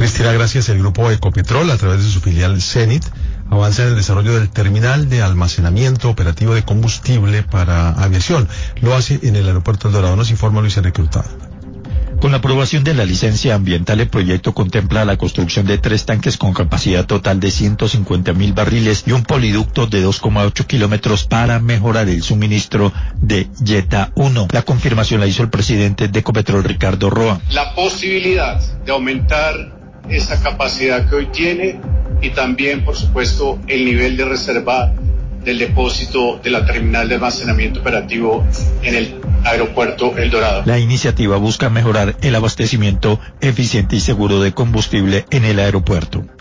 Cristina, gracias. El grupo Ecopetrol, a través de su filial Cenit, avanza en el desarrollo del terminal de almacenamiento operativo de combustible para aviación. Lo hace en el aeropuerto El Dorado. Nos informa Luis Enrique Hurtado. Con la aprobación de la licencia ambiental, el proyecto contempla la construcción de 3 tanques con capacidad total de 150.000 barriles y un poliducto de 2,8 kilómetros para mejorar el suministro de Yeta 1. La confirmación la hizo el presidente de Ecopetrol, Ricardo Roa. La posibilidad de aumentar esa capacidad que hoy tiene y también, por supuesto, el nivel de reserva del depósito de la terminal de almacenamiento operativo en el aeropuerto El Dorado. La iniciativa busca mejorar el abastecimiento eficiente y seguro de combustible en el aeropuerto.